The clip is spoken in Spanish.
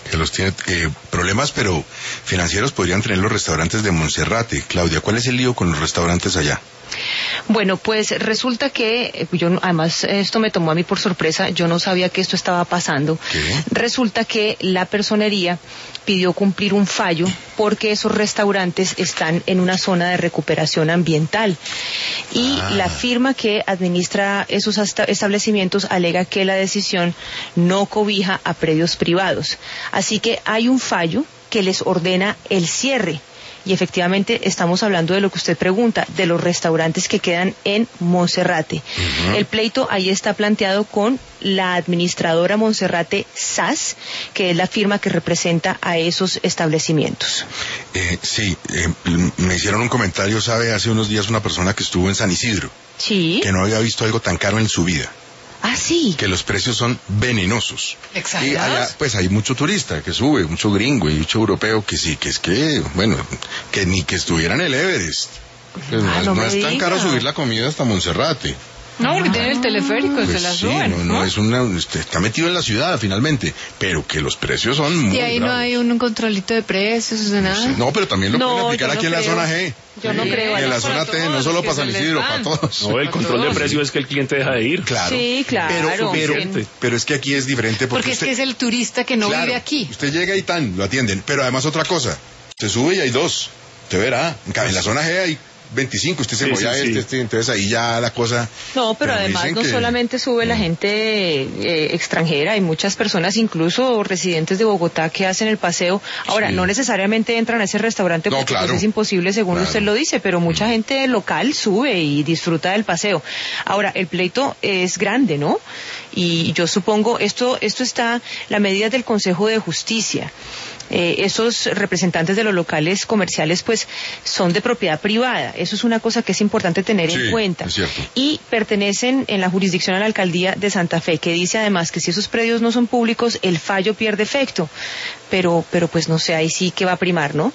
Que los tiene problemas, pero financieros podrían tener los restaurantes de Monserrate. Claudia, ¿cuál es el lío con los restaurantes allá? Bueno, pues resulta que, además esto me tomó a mí por sorpresa, yo no sabía que esto estaba pasando. ¿Qué? Resulta que la personería pidió cumplir un fallo porque esos restaurantes están en una zona de recuperación ambiental y la firma que administra esos establecimientos alega que la decisión no cobija a predios privados. Así que hay un fallo que les ordena el cierre. Y efectivamente estamos hablando de lo que usted pregunta, de los restaurantes que quedan en Monserrate. El pleito ahí está planteado con la administradora Monserrate SAS, que es la firma que representa a esos establecimientos. Me hicieron un comentario, ¿sabe? Hace unos días una persona que estuvo en San Isidro. Sí. Que no había visto algo tan caro en su vida. Ah, sí. Que los precios son venenosos. ¿Exagerados? Y allá, pues hay mucho turista que sube, mucho gringo y mucho europeo que sí, que ni que estuviera en el Everest. Pues no es tan caro subir la comida hasta Monserrate. No, porque tiene el teleférico y Pues se la sí, suben. no es usted está metido en la ciudad finalmente, pero que los precios son muy Y ahí no bravos. hay un controlito de precios, de nada. No, pero también lo pueden aplicar yo no aquí en la creo. zona G. Yo no creo. Y en la Para zona T, no todos, solo que para San se les Isidro, van. para todos. No, el control de todos. precio es que el cliente deja de ir. Claro. Sí, claro. Pero es que aquí es diferente Porque es que es el turista que no vive aquí. Usted llega y lo atienden. Pero además otra cosa, se sube y hay dos. Usted verá, en la zona G hay 25, usted se voy a entonces ahí ya la cosa... No, pero además no solamente sube la gente extranjera, hay muchas personas, incluso residentes de Bogotá, que hacen el paseo. Ahora, no necesariamente entran a ese restaurante porque pues es imposible, según usted lo dice, pero mucha gente local sube y disfruta del paseo. Ahora, el pleito es grande, ¿no? Y yo supongo, esto está, la medida del Consejo de Justicia. Esos representantes de los locales comerciales pues son de propiedad privada. Eso es una cosa que es importante tener en cuenta. Es cierto. Y pertenecen en la jurisdicción a la alcaldía de Santa Fe, que dice además que si esos predios no son públicos, el fallo pierde efecto. Pero pues no sé, ahí sí que va a primar, ¿no?